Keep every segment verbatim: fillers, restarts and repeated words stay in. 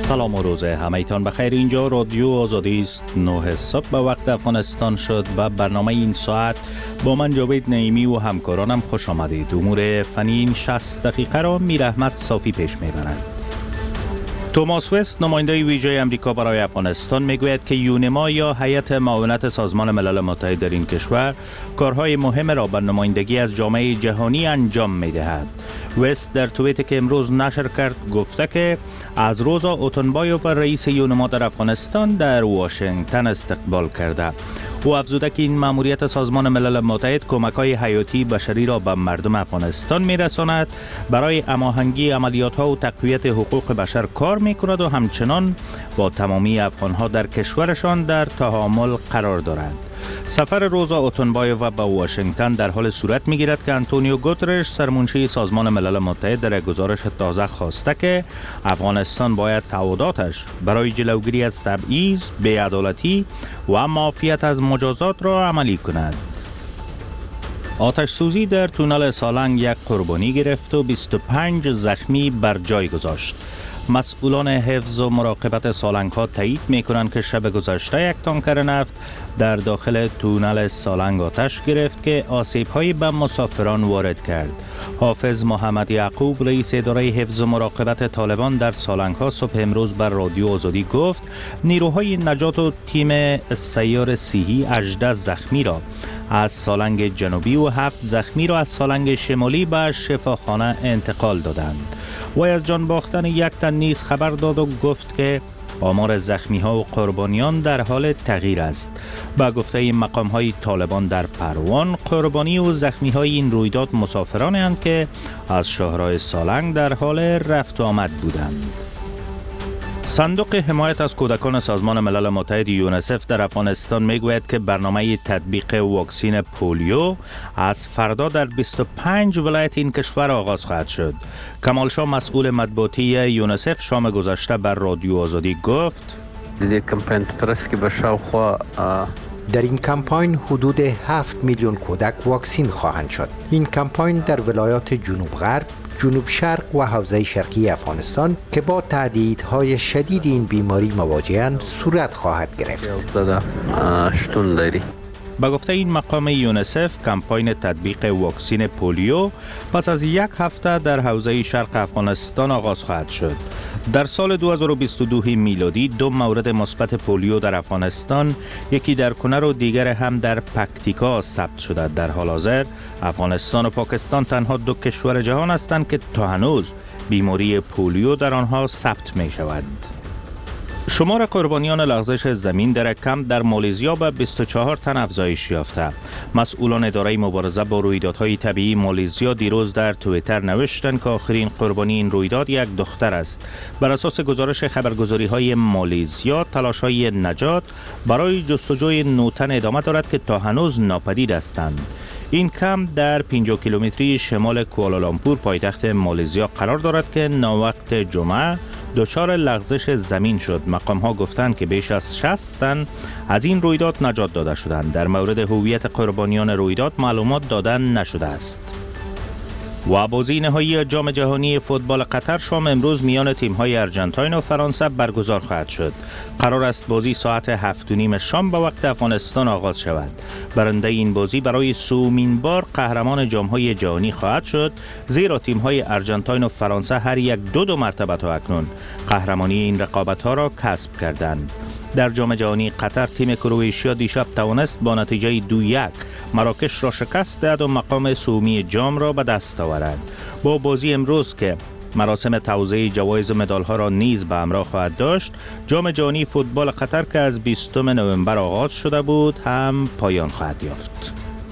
سلام و روز همه‌تان بخیر. اینجا رادیو آزادی است. نه صبح به وقت افغانستان شد و برنامه این ساعت با من جاوید نعیمی و همکارانم خوش آمدید. امور فنی این شصت دقیقه را میر احمد صافی پیش میبرند. توماس وست نماینده ویژه امریکا برای افغانستان میگوید که یونما یا هیئت معاونت سازمان ملل متحد در این کشور کارهای مهم را به نمایندگی از جامعه جهانی انجام میدهد. وست در توییتی که امروز نشر کرد گفته که از روزا اوتنبایوف رئیس یونما در افغانستان در واشنگتن استقبال کرده. او افزوده که این مأموریت سازمان ملل متحد کمک‌های حیاتی بشری را به مردم افغانستان می‌رساند، برای هماهنگی عملیات‌ها و تقویت حقوق بشر کار می‌کند و همچنان با تمامی افغان‌ها در کشورشان در تعامل قرار دارد. سفر روزا اوتنبایوف به واشنگتن در حال صورت می‌گیرد که آنتونیو گوترش سرمنشی سازمان ملل متحد در گزارش تازه خواسته که افغانستان باید تعهداتش برای جلوگیری از تبعیض، بی‌عدالتی و معافیت از مجازات را عملی کند. آتش سوزی در تونل سالنگ یک قربانی گرفت و بیست و پنج زخمی بر جای گذاشت. مسئولان حفظ و مراقبت سالنگ ها تایید می کنند که شب گذشته یک تانکر نفت در داخل تونل سالنگ آتش گرفت که آسیب هایی به مسافران وارد کرد. حافظ محمد یعقوب رئیس اداره حفظ و مراقبت طالبان در سالنگ ها صبح امروز بر رادیو آزادی گفت نیروهای نجات و تیم سیار سیهی هجده زخمی را از سالنگ جنوبی و هفت زخمی را از سالنگ شمالی به شفاخانه انتقال دادند. وی از جان باختن یک تن نیز خبر داد و گفت که آمار زخمی ها و قربانیان در حال تغییر است. با گفته مقام های طالبان در پروان، قربانی و زخمی های این رویداد مسافرانی اند که از شهرهای سالنگ در حال رفت و آمد بودند. صندوق حمایت از کودکان سازمان ملل متحد یونسف در افغانستان میگوید که برنامه تطبیق واکسین پولیو از فردا در بیست و پنج ولایت این کشور آغاز خواهد شد. کمال شاه مسئول مطبوعاتی یونسف شام گذشته بر رادیو آزادی گفت در کمپاین پرس که به شاوخوا در این کمپاین حدود هفت میلیون کودک واکسین خواهند شد. این کمپاین در ولایات جنوب غرب، جنوب شرق و حوزه شرقی افغانستان که با تهدیدهای شدید این بیماری مواجه‌اند صورت خواهد گرفت. شتون داری. با گفته این مقام یونسف کمپاین تطبیق واکسین پولیو پس از یک هفته در حوزه شرق افغانستان آغاز خواهد شد. در سال دو هزار و بیست و دو میلادی دو مورد مثبت پولیو در افغانستان، یکی در کنر و دیگر هم در پکتیکا ثبت شده. در حال حاضر افغانستان و پاکستان تنها دو کشور جهان هستند که تا هنوز بیماری پولیو در آنها ثبت می شود. شمار قربانیان لغزش زمین در یک کمپ در مالزیا به بیست و چهار تن افزایش یافته. مسئولان اداره مبارزه با رویدادهای طبیعی مالزیا دیروز در توییتر نوشتند که آخرین قربانی این رویداد یک دختر است. بر اساس گزارش خبرگزاری‌های مالزیا، تلاش‌های نجات برای جستجوی نه تن ادامه دارد که تا هنوز ناپدید هستند. این کمپ در پنجاه کیلومتری شمال کوالالامپور پایتخت مالزیا قرار دارد که ناوقت جمعه دچار لغزش زمین شد. مقام ها گفتند که بیش از شصت تن از این رویداد نجات داده شدند. در مورد هویت قربانیان رویداد معلومات دادن نشده است. و بازی نهایی جام جهانی فوتبال قطر شام امروز میان تیم‌های ارژانتین و فرانسه برگزار خواهد شد. قرار است بازی ساعت هفت و نیم شام به وقت افغانستان آغاز شود. برنده این بازی برای سومین بار قهرمان جام‌های جهانی خواهد شد، زیرا تیم‌های ارژانتین و فرانسه هر یک دو دو مرتبه تا اکنون قهرمانی این رقابت‌ها را کسب کردند. در جام جهانی قطر تیم کرواتیا دیشب توانست با نتیجه دو یک مراکش را شکست دهد و مقام سومی جام را به دست آورد. با بازی امروز که مراسم توزیع جوایز و مدال‌ها را نیز به همراه خواهد داشت، جام جهانی فوتبال قطر که از بیستم نوامبر آغاز شده بود هم پایان خواهد یافت.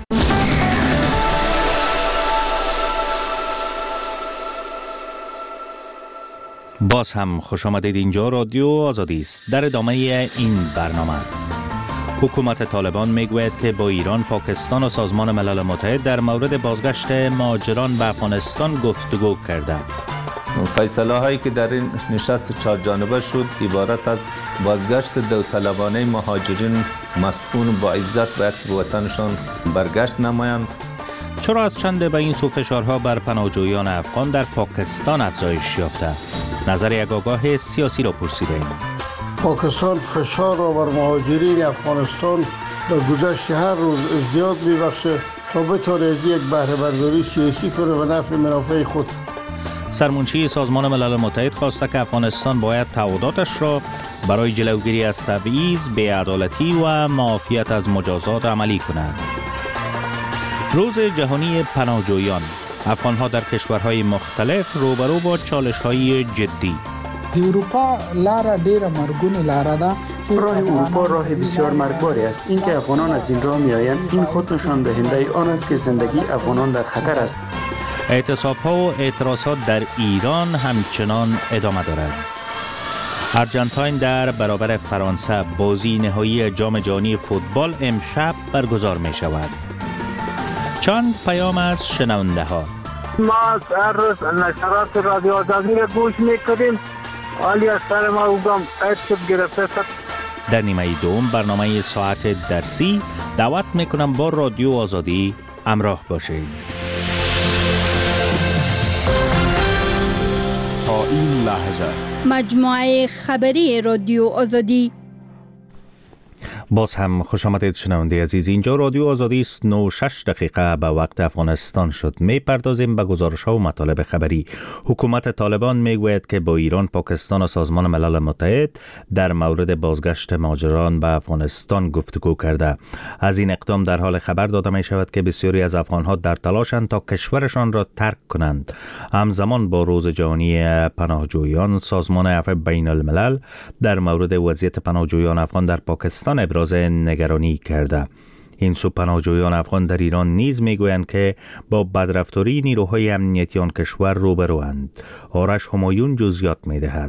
باز هم خوش آمدید. اینجا رادیو آزادی است. در ادامه این برنامه حکومت طالبان میگوید که با ایران، پاکستان و سازمان ملل متحد در مورد بازگشت مهاجران به افغانستان گفتگو کرده. فیصله هایی که در این نشست چهار جانبه شد عبارت از بازگشت داوطلبانه مهاجرین مسئول با عزت باید به وطنشان برگشت نمایند. چرا از چند به این سو فشارها بر پناهجویان افغان در پاکستان افزایش یافته؟ نظر یک آگاه سیاسی را پرسیدیم. پاکستان فشار را بر مهاجرین افغانستان در گذشت هر روز ازدیاد می‌بخشه تا بتواند یک بهره برداری سیاسی کنه و نفع منافع خود. سرمنشی سازمان ملل متحد خواسته که افغانستان باید تعهداتش را برای جلوگیری از تبعیض، بی‌عدالتی و معافیت از مجازات عملی کند. روز جهانی پناهجویان، افغان‌ها در کشورهای مختلف روبرو با چالش‌های جدی. اروپا لاره ډیره مرګونی لاره ده. راه اروپا راه بسیار مرگباری است. اینکه افغانان از این راه میآیند این خود نشان دهنده آن است که زندگی افغانان در خطر است. اعتصاب‌ها و اعتراضات در ایران همچنان ادامه دارد. ارجنتاین در برابر فرانسه بازی نهایی جام جهانی فوتبال امشب برگزار می شود. چند پیام از شنونده ها. ما هر روز نشرات رادیو آزادی را گوش میکنیم. حالی از سر ما اوگم قید شد گرفته شد. در نیمه دوم برنامه ساعت درسی دعوت میکنم با رادیو آزادی همراه باشید. تا این لحظه مجموعه خبری رادیو آزادی. باز هم خوش آمدید شنونده عزیز. اینجا رادیو آزادی است. نه و شش دقیقه به وقت افغانستان شد. می پردازیم به گزارش‌ها و مطالب خبری. حکومت طالبان می گوید که با ایران، پاکستان و سازمان ملل متحد در مورد بازگشت مهاجران به افغانستان گفتگو کرده. از این اقدام در حال خبر داده می شود که بسیاری از افغان‌ها در تلاشند تا کشورشان را ترک کنند. همزمان با روز جهانی پناهجویان، سازمان عفو بین الملل در مورد وضعیت پناهجویان افغان در پاکستان ابراز نگرانی کرده. این سو پناهجویان افغان در ایران نیز میگویند که با بدرفتاری نیروهای امنیتی آن کشور روبروند. آرش همایون جزئیات میدهد.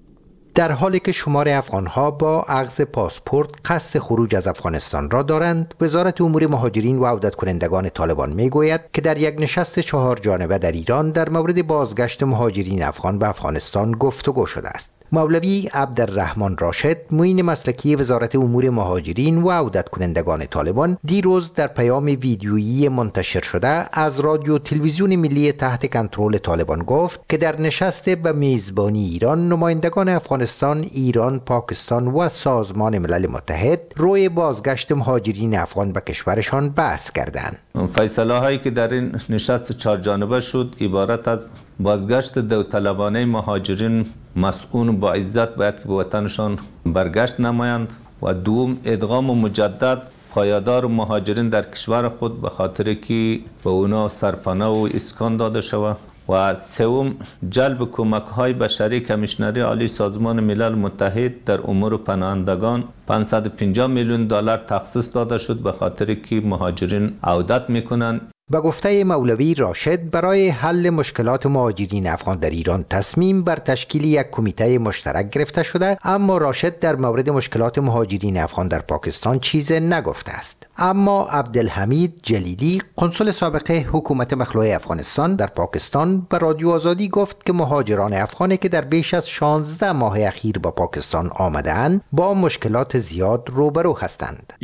در حالی که شمار افغان‌ها با اخذ پاسپورت قصد خروج از افغانستان را دارند، وزارت امور مهاجرین و عودت کنندگان طالبان میگوید که در یک نشست چهار جانبه در ایران در مورد بازگشت مهاجرین افغان به افغانستان گفتگو شده است. مولوی عبدالرحمن راشد، معین مسلکی وزارت امور مهاجرین و عودت کنندگان طالبان، دیروز در پیام ویدیویی منتشر شده از رادیو تلویزیون ملی تحت کنترل طالبان گفت که در نشست به میزبانی ایران، نمایندگان افغانستان، ایران، پاکستان و سازمان ملل متحد روی بازگشت مهاجرین افغان به کشورشان بحث کردند. فیصله هایی که در این نشست چهار جانبه شد عبارت از بازگشت داوطلبانه مهاجرین مسئول با عزت باید که به وطنشان برگشت نمایند و دوم ادغام و مجدد پایدار مهاجرین در کشور خود به خاطر که به اونا سرپناه و اسکان داده شود و سوم جلب کمک های بشری. کمیشنری عالی سازمان ملل متحد در امور پناهندگان پانصد و پنجاه میلیون دلار تخصیص داده شد به خاطر که مهاجرین عودت میکنند. به گفته مولوی راشد، برای حل مشکلات مهاجرین افغان در ایران تصمیم بر تشکیل یک کمیته مشترک گرفته شده، اما راشد در مورد مشکلات مهاجرین افغان در پاکستان چیزی نگفته است. اما عبدالحمید جلیلی، قنصل سابق حکومت مخلوع افغانستان در پاکستان، به رادیو آزادی گفت که مهاجران افغانی که در بیش از شانزده ماه اخیر به پاکستان آمده‌اند با مشکلات زیاد روبرو هستند.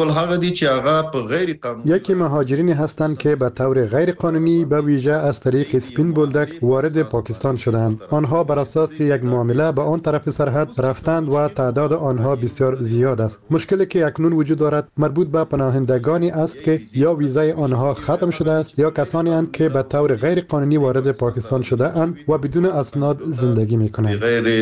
یکی مهاجرین هستند که به طور غیر قانونی به ویژه از طریق سپین بولدک وارد پاکستان شدند. آنها بر اساس یک معامله به آن طرف سرحد رفتند و تعداد آنها بسیار زیاد است. مشکلی که اکنون وجود دارد مربوط به پناهندگانی است که یا ویزای آنها ختم شده است یا کسانی اند که به طور غیر قانونی وارد پاکستان شده اند و بدون اسناد زندگی می‌کنند.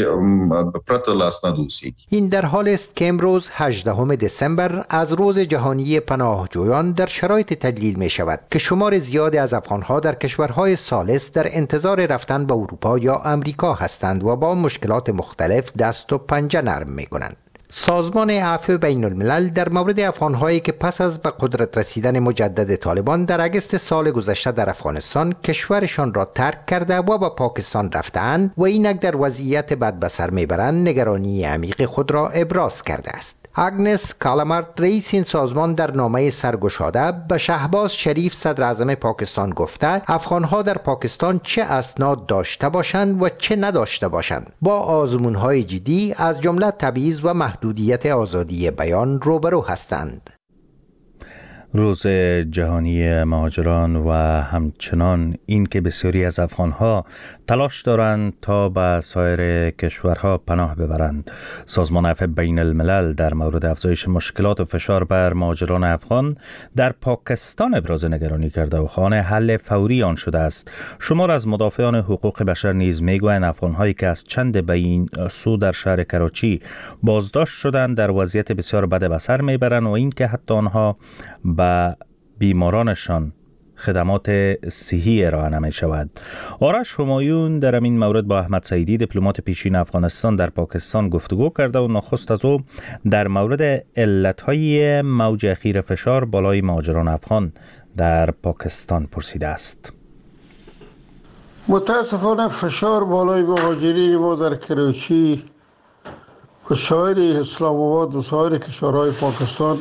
این در حال است که امروز هجدهم دسامبر از روز جهانی پناهجویان در شرایط تدلیل می شود که شمار زیادی از افغان‌ها در کشورهای ثالث در انتظار رفتن به اروپا یا امریکا هستند و با مشکلات مختلف دست و پنجه نرم می‌کنند. سازمان عفو بین الملل در مورد افغان‌هایی که پس از به قدرت رسیدن مجدد طالبان در اگست سال گذشته در افغانستان کشورشان را ترک کرده و به پاکستان رفتند و اینک در وضعیت بد به سر میبرند، نگرانی عمیق خود را ابراز کرده است. اگنس کالامارت، رئیس این سازمان، در نامه سرگشاده به شهباز شریف صدر اعظم پاکستان گفته افغان‌ها در پاکستان چه اسناد داشته باشند و چه نداشته باشند با آزمون‌های جدی از جمله تبعیض و محدودیت آزادی بیان روبرو هستند. روز جهانی مهاجران و همچنان این که بسیاری از افغانها تلاش دارند تا به سایر کشورها پناه ببرند. سازمان عفو بین الملل در مورد افزایش مشکلات و فشار بر مهاجران افغان در پاکستان ابراز نگرانی کرده و خواهان حل فوری آن شده است. شمار از مدافعان حقوق بشر نیز میگویند افغانهایی که از چند بین سو در شهر کراچی بازداشت شدند در وضعیت بسیار بد به سر میبرند و اینکه حتی آنها به بیمارانشان خدمات صحی ارائه نمی شود. آرش همایون در این مورد با احمد سعیدی دیپلمات پیشین افغانستان در پاکستان گفتگو کرده و نخست از او در مورد علتهای موج اخیر فشار بالای مهاجران افغان در پاکستان پرسیده است. متاسفانه فشار بالای مهاجرین ما در کراچی و سایر اسلام آباد و سایر کشورهای پاکستان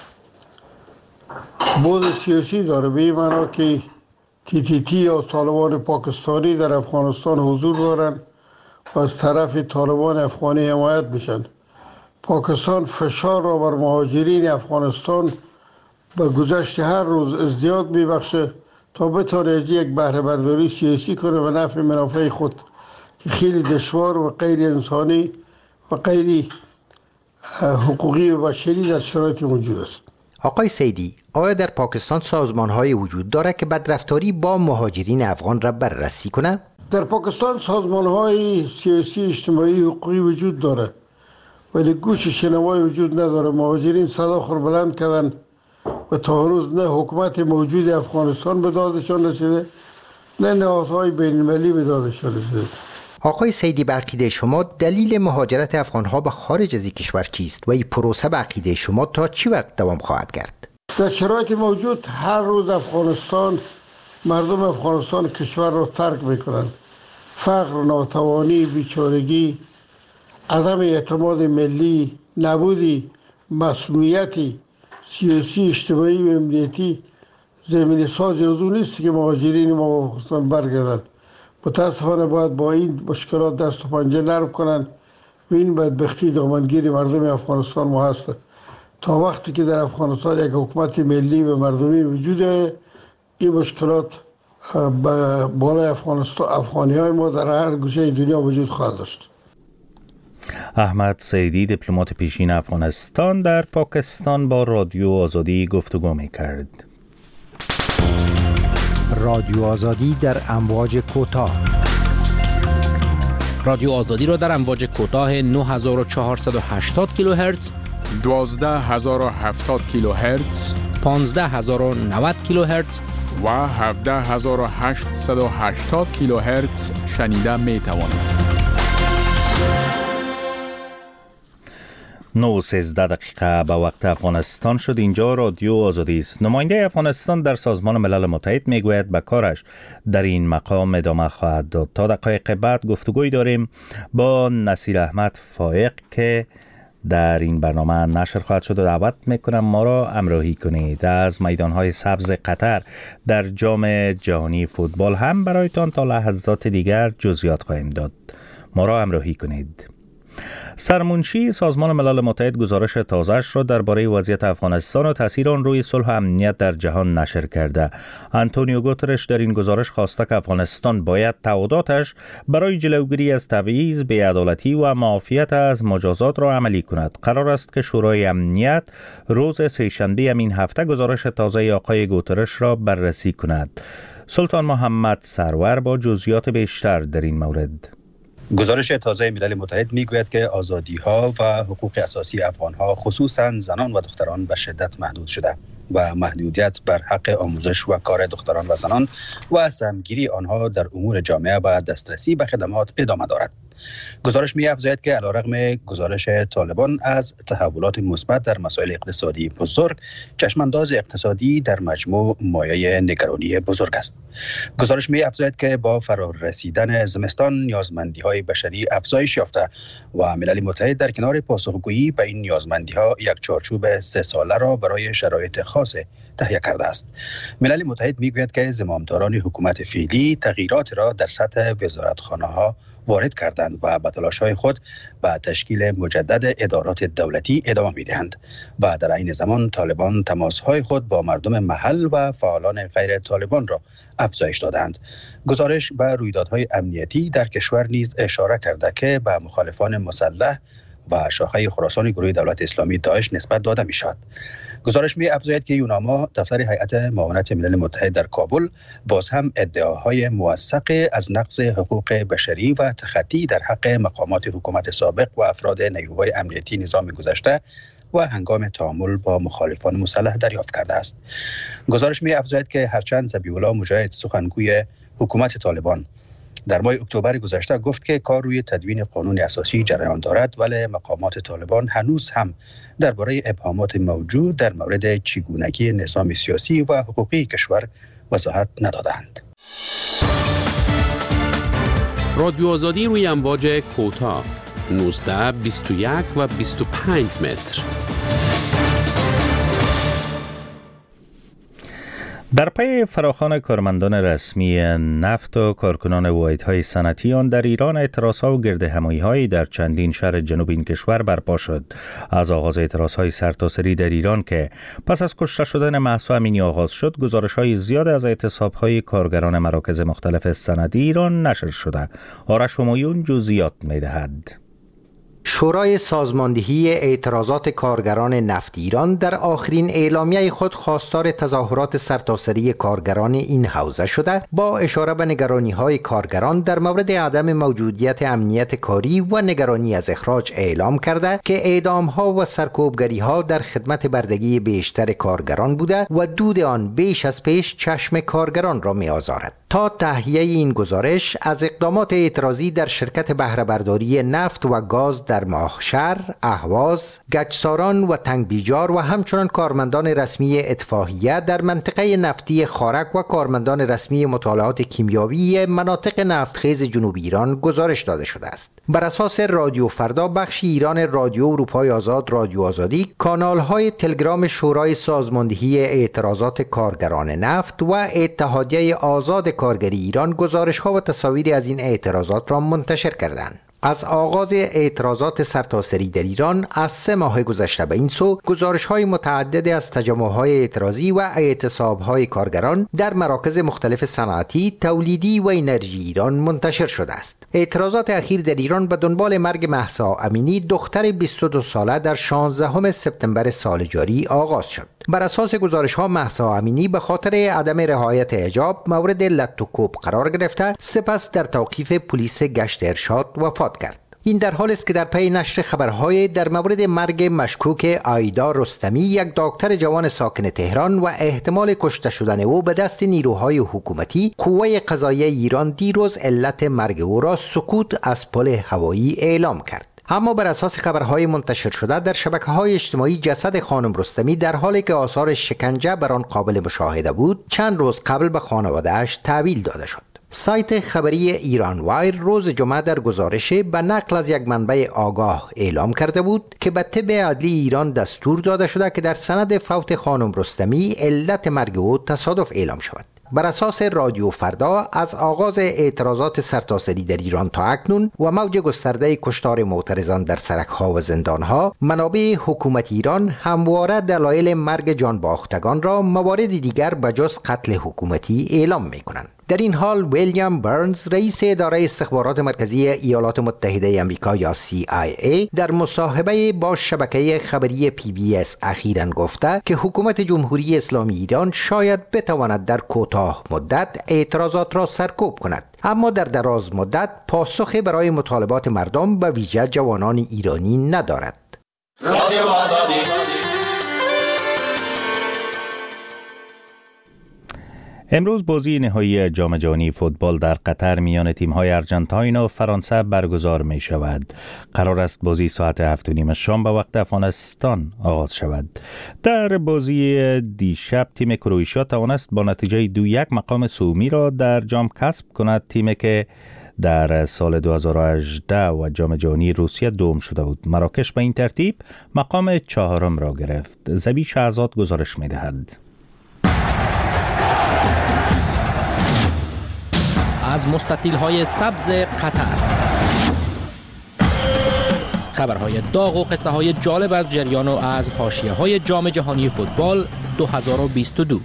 بود سیاسی داره، به این معنا که تی تی تی یا طالبان پاکستانی در افغانستان حضور دارند و از طرف طالبان افغانی حمایت میشن. پاکستان فشار را بر مهاجرین افغانستان به گذشت هر روز ازدیاد میبخشه تا بتونه از یک بهره برداری سیاسی کنه و نفع منافع خود که خیلی دشوار و غیر انسانی و غیر حقوقی و بشری در شرایط موجود است. آقای سیدی، آیا در پاکستان سازمان‌های وجود دارد که بدرفتاری با مهاجرین افغان را بررسی کنه؟ در پاکستان سازمان‌های سیاسی، اجتماعی، حقوقی وجود داره، ولی گوش شنوایی وجود نداره. مهاجرین صدا خور بلند کردن و تا هنوز نه حکومت موجود افغانستان به دادشان رسیده، نه نهادهای بین‌المللی به دادشان رسیده. آقای سیدی، به عقیده شما دلیل مهاجرت افغانها به خارج از این کشور چیست و این پروسه به عقیده شما تا چی وقت دوام خواهد کرد؟ در شرایط موجود هر روز افغانستان، مردم افغانستان کشور را ترک میکنند. فقر، ناتوانی، بیچارگی، عدم اعتماد ملی، نبودی مسئولیتی سیاسی، اجتماعی و امنیتی زمین ساز از اون نیست که مهاجرین ما به افغانستان برگردند. متاسفانه باید با این مشکلات دست و پنجه نرم کنن و این بدبختی دامنگیر مردم افغانستان ما هست. تا وقتی که در افغانستان یک حکومت ملی و مردمی وجوده، این مشکلات بالای افغانستان افغانی های ما در هر گوشه دنیا وجود خواهد داشت. احمد سعیدی دیپلمات پیشین افغانستان در پاکستان با رادیو آزادی گفتگو می‌کرد. رادیو آزادی در امواج کوتاه. رادیو آزادی را در امواج کوتاه نه هزار و چهارصد و هشتاد کیلوهرتز، دوازده هزار و هفتاد کیلوهرتز، پانزده هزار و نود کیلوهرتز و هفده هزار و هشتصد و هشتاد کیلوهرتز شنیده می توانید. نه و سیزده دقیقه به وقت افغانستان شد. اینجا رادیو آزادی است. نماینده افغانستان در سازمان ملل متحد میگوید به کارش در این مقام ادامه خواهد داد. تا دقایق بعد گفتگوی داریم با نصیر احمد فائق که در این برنامه نشر خواهد شد و دعوت میکنم ما را همراهی کنید. از میدانهای سبز قطر در جام جهانی فوتبال هم برایتان تا لحظات دیگر جزئیات خواهیم داد. ما را همراهی کنید. سرمنشی سازمان ملل متحد گزارش تازه‌اش را درباره وضعیت افغانستان و تاثیر آن روی صلح و امنیت در جهان نشر کرده. آنتونیو گوترش در این گزارش خواسته که افغانستان باید تعهداتش برای جلوگیری از تبعیض، بی‌عدالتی و معافیت از مجازات را عملی کند. قرار است که شورای امنیت روز سه‌شنبه همین هفته گزارش تازه آقای گوترش را بررسی کند. سلطان محمد سرور با جزئیات بیشتر در این مورد. گزارش تازه ملل متحد میگوید که آزادی‌ها و حقوق اساسی افغان‌ها خصوصاً زنان و دختران به شدت محدود شده و محدودیت بر حق آموزش و کار دختران و زنان و سهمگیری آنها در امور جامعه و دسترسی به خدمات ادامه دارد. گزارش می‌افزاید که علیرغم گزارش طالبان از تحولات مثبت در مسائل اقتصادی بزرگ، چشمانداز اقتصادی در مجموع مایه نگرانی بزرگ است. گزارش می‌افزاید که با فرار رسیدن زمستان نیازمندی‌های بشری افزایش یافته و ملل متحد در کنار پاسخگویی به این نیازمندی‌ها یک چارچوب سه ساله را برای شرایط خاص تهیه کرده است. ملل متحد میگوید که زمامداران حکومت فعلی تغییرات را در سطح وزارتخانه‌ها وارد کردند و به تلاش‌های خود به تشکیل مجدد ادارات دولتی ادامه می‌دهند و در این زمان طالبان تماس‌های خود با مردم محل و فعالان غیر طالبان را افزایش دادند. گزارش به رویدادهای امنیتی در کشور نیز اشاره کرده که به مخالفان مسلح و شاخه خراسان گروه دولت اسلامی داعش نسبت داده می شود. گزارش می افزاید که یوناما دفتر هیئت معاونت ملل متحد در کابل باز هم ادعاهای موثق از نقض حقوق بشری و تخطی در حق مقامات حکومت سابق و افراد نیروهای امنیتی نظام گذشته و هنگام تعامل با مخالفان مسلح دریافت کرده است. گزارش می افزاید که هرچند ذبیح الله مجاهد سخنگوی حکومت طالبان در ماه اکتبر گذشته گفت که کار روی تدوین قانون اساسی جریان دارد، ولی مقامات طالبان هنوز هم درباره ابهامات موجود در مورد چگونگی نظام سیاسی و حقوقی کشور وضاحت ندادند. رادیو آزادی روی امواج کوتاه نوزده، بیست و یک و بیست و پنج متر. در پی فراخوان کارمندان رسمی نفت و کارکنان واحدهای صنعتی آن در ایران اعتراضها و گردهمایی‌هایی در چندین شهر جنوب این کشور برپا شد. از آغاز اعتراضهای سرتاسری در ایران که پس از کشته شدن مهسا امینی آغاز شد، گزارش‌های زیاد از اعتصاب‌های کارگران مراکز مختلف صنعتی ایران نشر شده. آرش همایون جزئیات می‌دهد. شورای سازماندهی اعتراضات کارگران نفت ایران در آخرین اعلامیه خود خواستار تظاهرات سرتاسری کارگران این حوزه شده، با اشاره به نگرانی‌های کارگران در مورد عدم موجودیت امنیت کاری و نگرانی از اخراج اعلام کرده که اعدام‌ها و سرکوبگری‌ها در خدمت بردگی بیشتر کارگران بوده و دود آن بیش از پیش چشم کارگران را می‌آزارد. تا تهیه این گزارش از اقدامات اعتراضی در شرکت بهره برداری نفت و گاز در ماهشهر، اهواز، گچساران و تنگ بیجار و همچنان کارمندان رسمی اتفاقیه در منطقه نفتی خارک و کارمندان رسمی مطالعات کیمیاوی مناطق نفتخیز جنوب ایران گزارش داده شده است. بر اساس رادیو فردا، بخش ایران رادیو اروپای آزاد رادیو آزادی، کانال‌های تلگرام شورای سازماندهی اعتراضات کارگران نفت و اتحادیه آزاد کارگری ایران گزارش‌ها و تصاویری از این اعتراضات را منتشر کردند. از آغاز اعتراضات سرتاسری در ایران از سه ماه گذشته به این سو، گزارش‌های متعدد از تجمع‌های اعتراضی و اعتصاب‌های کارگران در مراکز مختلف صنعتی، تولیدی و انرژی ایران منتشر شده است. اعتراضات اخیر در ایران به دنبال مرگ مهسا امینی، دختر بیست و دو ساله، در شانزدهم سپتامبر سال جاری آغاز شد. بر اساس گزارش‌ها، مهسا امینی به خاطر عدم رعایت حجاب مورد لط و کوب قرار گرفته، سپس در توقیف پلیس گشت ارشاد وفات کرد. این در حالی است که در پی نشر خبرهای در مورد مرگ مشکوک آیدا رستمی، یک دکتر جوان ساکن تهران، و احتمال کشته شدن او به دست نیروهای حکومتی، قوه قضاییه ایران دیروز علت مرگ او را سقوط از پل هوایی اعلام کرد. اما بر اساس خبرهای منتشر شده در شبکه‌های اجتماعی، جسد خانم رستمی در حالی که آثار شکنجه بر آن قابل مشاهده بود، چند روز قبل به خانواده‌اش تحویل داده شد. سایت خبری ایران وایر روز جمعه در گزارش به نقل از یک منبع آگاه اعلام کرده بود که به طب عدلی ایران دستور داده شده که در سند فوت خانم رستمی علت مرگ او تصادف اعلام شود. بر اساس رادیو فردا، از آغاز اعتراضات سرتاسری در ایران تا اکنون و موج گسترده کشتار معترضان در سرک‌ها و زندان‌ها، منابع حکومت ایران همواره دلایل مرگ جانباختگان را موارد دیگر بجز قتل حکومتی اعلام می‌کنند. در این حال، ویلیام برنز، رئیس اداره استخبارات مرکزی ایالات متحده آمریکا یا سی آی ای، در مصاحبه با شبکه خبری پی بی اس اخیراً گفته که حکومت جمهوری اسلامی ایران شاید بتواند در کوتاه مدت اعتراضات را سرکوب کند، اما در دراز مدت پاسخی برای مطالبات مردم و ویژه جوانان ایرانی ندارد. رادیو آزادی. امروز بازی نهایی جام جهانی فوتبال در قطر میان تیم‌های آرژانتین و فرانسه برگزار می شود. قرار است بازی ساعت هفت و نیم شام به وقت افغانستان آغاز شود. در بازی دیشب تیم کرواتیا توانست با نتیجه دو یک مقام سومی را در جام کسب کند. تیمی که در سال دو هزار و هجده و جام جهانی روسیه دوم شده بود. مراکش به این ترتیب مقام چهارم را گرفت. زبی شهرزاد گزارش می دهد. از مستطیل‌های سبز قطر خبرهای داغ و قصه های جالب از جریان و از حاشیه های جام جهانی فوتبال دو هزار و بیست و دو.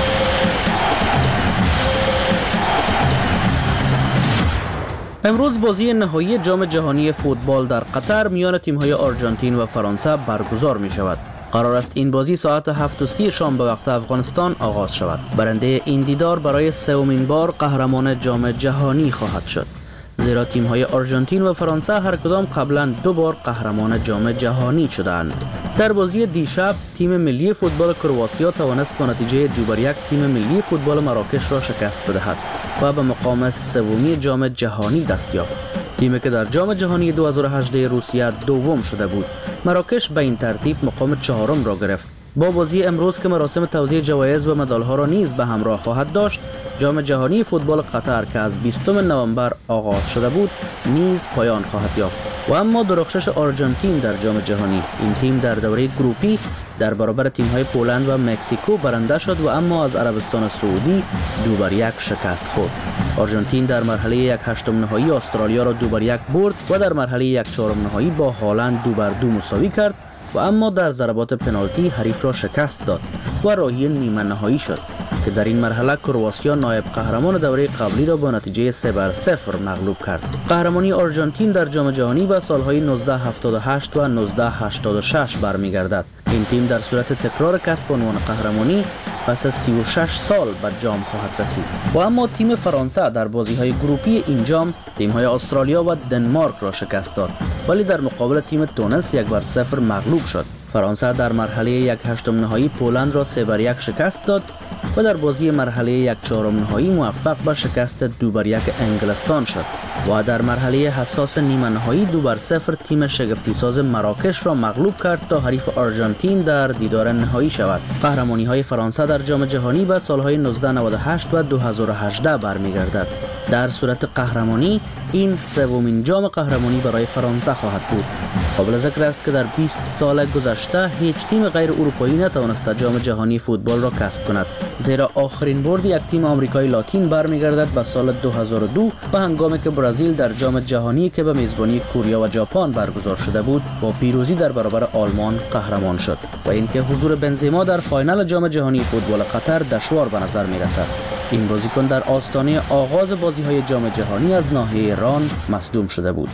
امروز بازی نهایی جام جهانی فوتبال در قطر میان تیم‌های آرژانتین و فرانسه برگزار می شود. قرار است این بازی ساعت هفت و سی شام به وقت افغانستان آغاز شود. برنده این دیدار برای سومین بار قهرمان جام جهانی خواهد شد، زیرا تیم‌های آرژانتین و فرانسه هر کدام قبلا دو بار قهرمان جام جهانی شدند. در بازی دیشب تیم ملی فوتبال کرواتیا توانست با نتیجه دو بر یک تیم ملی فوتبال مراکش را شکست بدهد و به مقام سومی جام جهانی دست یافت. تیمی که در جام جهانی دو هزار و هجده روسیه دوم شده بود، مراکش به این ترتیب مقام چهارم را گرفت. با بازی امروز که مراسم توزیع جوایز و مدال‌ها را نیز به همراه خواهد داشت، جام جهانی فوتبال قطر که از بیستم نوامبر آغاز شده بود نیز پایان خواهد یافت. و اما درخشش آرژانتین در جام جهانی، این تیم در دوره گروپی در برابر تیم‌های پولند و مکزیکو برنده شد و اما از عربستان سعودی دو بر یک شکست خورد. آرژانتین در مرحله یک هشتم نهایی استرالیا را دو بر یک برد و در مرحله یک چهارم نهایی با هالند دو بر دو مساوی کرد و اما در ضربات پنالتی حریف را شکست داد و راهی نیمه نهایی شد که در این مرحله کرواتیا نایب قهرمان دوره قبلی را با نتیجه سه بر صفر مغلوب کرد. قهرمانی آرژانتین در جام جهانی به سالهای نوزده هفتاد و هشت و نوزده هشتاد و شش برمیگردد. این تیم در صورت تکرار کسب عنوان قهرمانی پس از سی و شش سال به جام خواهد رسید. و اما تیم فرانسه در بازی‌های گروپی این جام تیم‌های استرالیا و دنمارک را شکست داد، ولی در مقابل تیم تونس یک بر صفر مغلوب شد. فرانسه در مرحله یک هشتم نهایی پولند را سه بر یک شکست داد و در بازی مرحله یک چهارم نهایی موفق به شکست دو بر یک انگلستان شد و در مرحله حساس نیمه نهایی دو بر صفر تیم شگفتی ساز مراکش را مغلوب کرد تا حریف آرژانتین در دیدار نهایی شود. قهرمانی های فرانسه در جام جهانی به سالهای نوزده نود و هشت و دو هزار و هجده برمیگردد. در صورت قهرمانی این سومین جام قهرمانی برای فرانسه خواهد بود. قابل ذکر است که در بیست سال گذشته هیچ تیم غیر اروپایی نتوانست جام جهانی فوتبال را کسب کند، زیرا آخرین برد یک تیم آمریکای لاتین برمیگردد به سال دو هزار و دو و هنگامی که برزیل در جام جهانی که به میزبانی کوریا و ژاپن برگزار شده بود با پیروزی در برابر آلمان قهرمان شد و اینکه حضور بنزما در فاینال جام جهانی فوتبال قطر دشوار به نظر می رسد. این بازیکن در آستانه آغاز بازی‌های جام جهانی از ناحیه ایران مصدوم شده بود.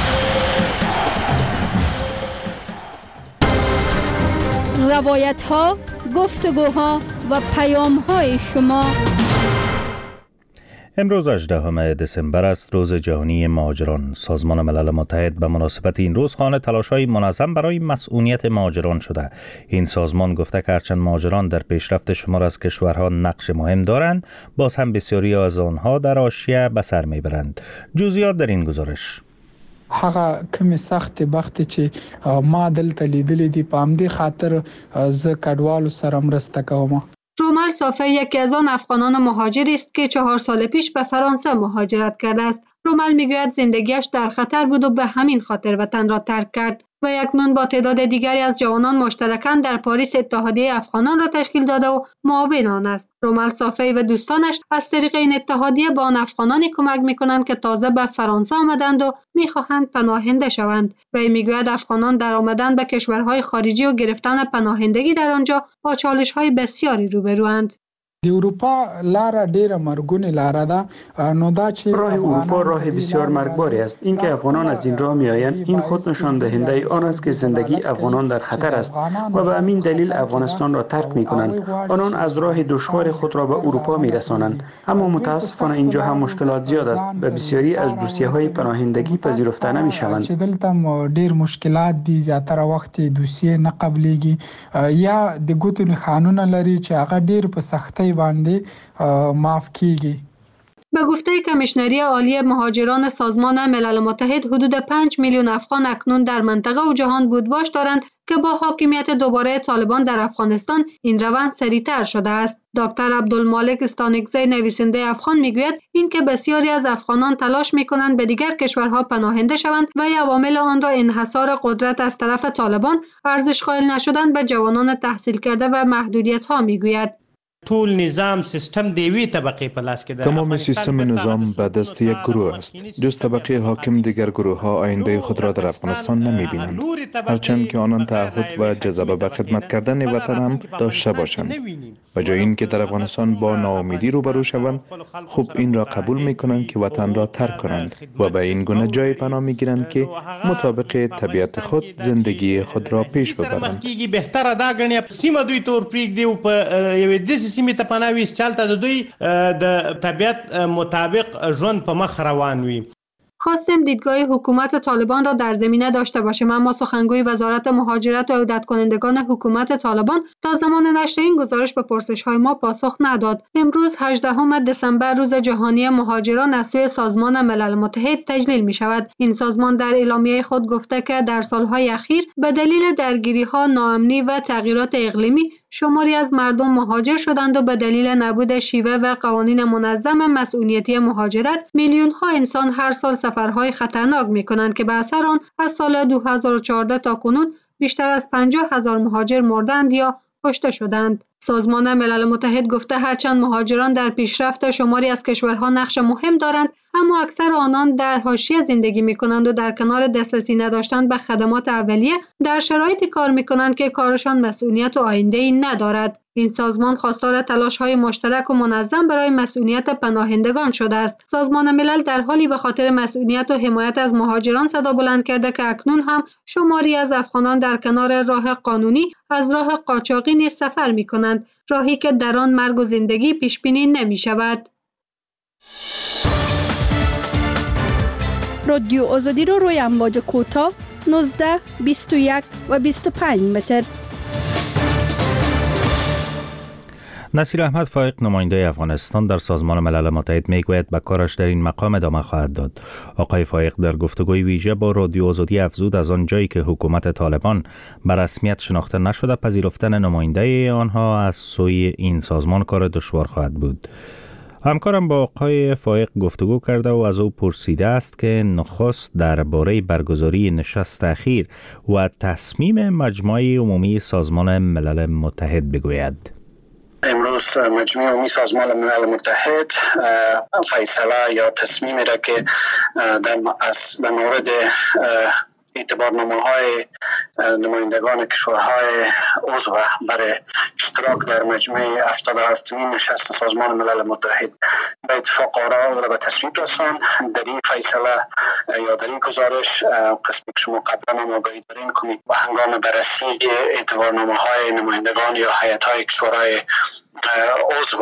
روایت ها، گفتگوها و پیام های شما. امروز هجدهم دسامبر است، روز جهانی مهاجران. سازمان ملل متحد به مناسبت این روز خوان تلاش‌های منظم برای مسئولیت مهاجران شده. این سازمان گفته که هرچند مهاجران در پیشرفت شمار از کشورها نقش مهم دارند، باز هم بسیاری از آنها در حاشیه به سر میبرند. جزئیات در این گزارش. هغه کمی سخت بخت چې ما دلته لیدلې دي په همدې خاطر زه کډوالو سره مرسته کوم. رومل صافی یکی از آن افغانان مهاجری است که چهار سال پیش به فرانسه مهاجرت کرده است. رومل میگوید زندگیش در خطر بود و به همین خاطر وطن را ترک کرد و اکنون با تعداد دیگری از جوانان مشترکاً در پاریس اتحادیه افغانان را تشکیل داده و معاون آن است. رومل صافی و دوستانش از طریق این اتحادیه با آن افغانانی کمک میکنند که تازه به فرانسه آمدند و میخواهند پناهنده شوند. و میگوید افغانان در آمدن به کشورهای خارجی و گرفتن پناهندگی در آنجا با چالش‌های بسیاری روبروند. د اروپا لاره ډیره مرګونې لاره ده، نو دا چې راه اروپا راه بسیار مرگباری است. اینکه افغانان از این راه میآیند این خود نشان دهنده آن است که زندگی افغانان در خطر است و به همین دلیل افغانستان را ترک میکنند. آنان از راه دشوار خود را به اروپا میرسانند. اما متاسفانه اینجا هم مشکلات زیاد است و بسیاری از دوسیه های پناهندگی پذیرفته نمیشوند. چې دلته ډیر مشکلات دي، زیاتره وخت دوسیه نه قبليږي یا د ګوتو نښانونه لري چې هغه ډیر په سختۍ باندې معاف کیږي. به گفته کمیشنری عالی مهاجران سازمان ملل متحد حدود پنج میلیون افغان اکنون در منطقه و جهان بودباش دارند که با حاکمیت دوباره طالبان در افغانستان این روند سریعتر شده است. دکتر عبدالمالک استانکزی نویسنده افغان میگوید اینکه بسیاری از افغانان تلاش میکنند به دیگر کشورها پناهنده شوند و عوامل آن را انحصار قدرت از طرف طالبان، ارزش قائل نشدن به جوانان تحصیل کرده و محدودیت ها میگوید. طول نظام سیستم دیوی طبقه پلاس که تمام سیستم نظام به دست یک گروه است. جز طبقه حاکم دیگر گروه ها آینده خود را در افغانستان نمی بینند، هرچند که آنان تعهد و جذبه به خدمت کردن وطن هم داشته باشند. و جای این که در افغانستان با ناامیدی روبرو شوند، خوب این را قبول می کنند که وطن را ترک کنند و به این گونه جای پناه می گیرند که مطابق طبیعت خود زندگی خود را پیش ببرند. بهتره دا غنی سیمه دوی تور پریک دی په یوه داسې سیمې ته پناه ویست چې هلته د دوی د طبیعت مطابق ژوند په مخ روان وي. خواستیم دیدگاه حکومت طالبان را در زمینه داشته باشیم، اما سخنگوی وزارت مهاجرت و عودت کنندگان حکومت طالبان تا زمان نشر این گزارش به پرسش‌های ما پاسخ نداد. امروز هجدهم دسامبر روز جهانی مهاجران از سوی سازمان ملل متحد تجلیل می شود. این سازمان در اعلامیه خود گفته که در سالهای اخیر به دلیل درگیری‌ها، ناامنی و تغییرات اقلیمی شماری از مردم مهاجر شدند و به دلیل نبود شیوه و قوانین منظم مسئولیتی مهاجرت میلیون‌ها انسان هر سال سفرهای خطرناک می‌کنند که به اثر آن از سال دو هزار و چهارده تا کنون بیشتر از پنجاه هزار مهاجر مردند یا کشته شدند. سازمان ملل متحد گفته هرچند مهاجران در پیشرفت شماری از کشورها نقش مهم دارند، اما اکثر آنان در حاشیه زندگی می‌کنند و در کنار دسترسی نداشتن به خدمات اولیه در شرایطی کار می‌کنند که کارشان مسئولیت و آینده‌ای ندارد. این سازمان خواستار تلاش‌های مشترک و منظم برای مسئولیت پناهندگان شده است. سازمان ملل در حالی به خاطر مسئولیت و حمایت از مهاجران صدا بلند کرده که اکنون هم شماری از افغانان در کنار راه قانونی از راه قاچاقی نیز سفر می‌کنند، راهی که در آن مرگ و زندگی پیش بینی نمی‌شود. رادیو آزادی رو روی امواج کوتاه نوزده، بیست و یک و بیست و پنج متر. نصیر احمد فایق نماینده افغانستان در سازمان ملل متحد میگوید به کارش در این مقام ادامه خواهد داد. آقای فایق در گفتگوی ویژه با رادیو آزادی افزود از آن جایی که حکومت طالبان به رسمیت شناخته نشده، پذیرفتن نماینده آنها از سوی این سازمان کار دشوار خواهد بود. همکارم با آقای فایق گفتگو کرده و از او پرسیده است که نخست درباره برگزاری نشست اخیر و تصمیم مجمع عمومی سازمان ملل متحد بگوید. امروز مجمع عمومی سازمان ملل متحد فیصله یا تصمیمی را که در در مورد اعتبارنامه‌های نمایندگان کشورهای عضو برای اشتراک در مجمع هفتاد و هفتمین نشست سازمان ملل متحد به اتفاق آرا را به تصویب رساند. در این فیصله یا در این گزارش قسمی که شما قبلا هم آگاهی دارین کنید و هنگام بررسی اعتبارنامه‌های نمایندگان یا هیئت‌های کشورهای عضو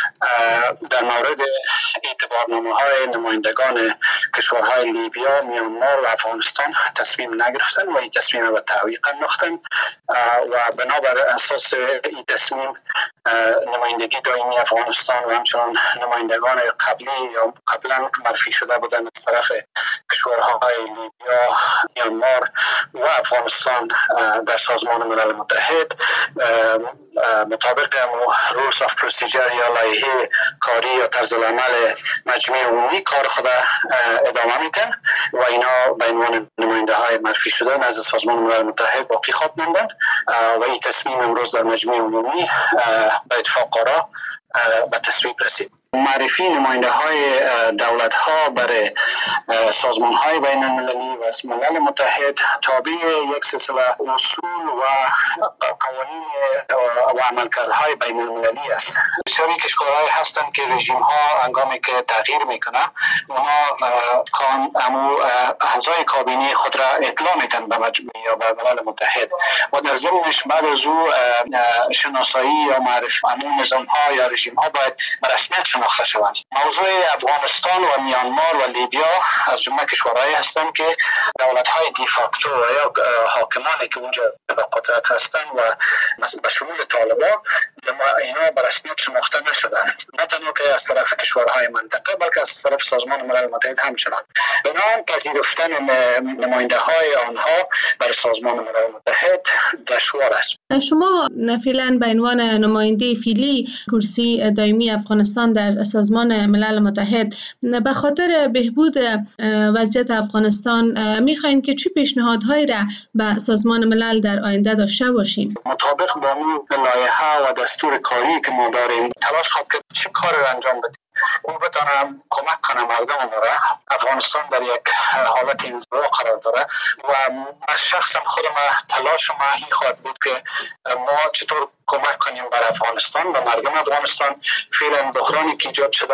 در مورد اعتبارنامه‌های نمایندگان کشورهای لیبیا، میانمار و افغانستان تصمیم نگرفتن و این تصمیم به تعویق انداختن و بنابر اساس این تصمیم نمایندگی دائمی افغانستان و همچنان نمایندگان قبلی یا قبلا معرفی شده بودن از طرف کشورهای لیبیا، میانمار و افغانستان در سازمان ملل متحد مطابق رولز آف پروسیجر یا لایحه کاری یا طرز العمل مجمع عمومی کار خود ادامه میدن و اینا به عنوان نماینده های معرفی شده نزد سازمان ملل متحد باقی خواهد ماندن و این تصمیم امروز در مجمع عمومی به اتفاق آرا به تصویب رسید. معرفی نماینده های دولت ها برای سازمان های بین المللی و ملل متحد تابع یک سلسله اصول و قوانین و عملکردهای بین المللی است. بسیاری کشورهای هستند که رژیم ها هنگامی که تغییر میکنه اونا کان امو اعضای کابینه خود را اطلاع میدن به مجمع یا به ملل متحد و در ضمنش بعد از او شناسایی یا معرفی امو نظام ها یا رژیم ها باید به رسمیت شناخته شوند. موضوع افغانستان و میانمار و لیبیا از جمله کشورهایی هستند که دولت‌های دیفاکتو یا حاکمانی که اونجا به قدرت هستند و به شمول طالبان اینا به رسمیت شناخته نشدن، نه تنها که از طرف کشورهای منطقه بلکه از طرف سازمان ملل متحد همچنان. بنابراین پذیرفتن نماینده های آنها برای سازمان ملل متحد دشوار است. شما فعلا به عنوان نماینده فعلی کرسی دائمی افغانستان در سازمان ملل متحد به خاطر بهبود وضعیت افغانستان میخواین که چه پیشنهادهایی را به سازمان ملل در آینده داشته باشین؟ مطابق با اون لایحه و دستور کاری که ما داریم تلاش خواهد کرد چه کار را انجام بدیم او بتانه کمک کنه مردم ما را. افغانستان در یک حالت انزوا قرار داره و از شخصا خود ما تلاش ما این خواهد بود که ما چطور کمک کنیم بر افغانستان و مردم افغانستان. فعلا بحرانی که ایجاد شده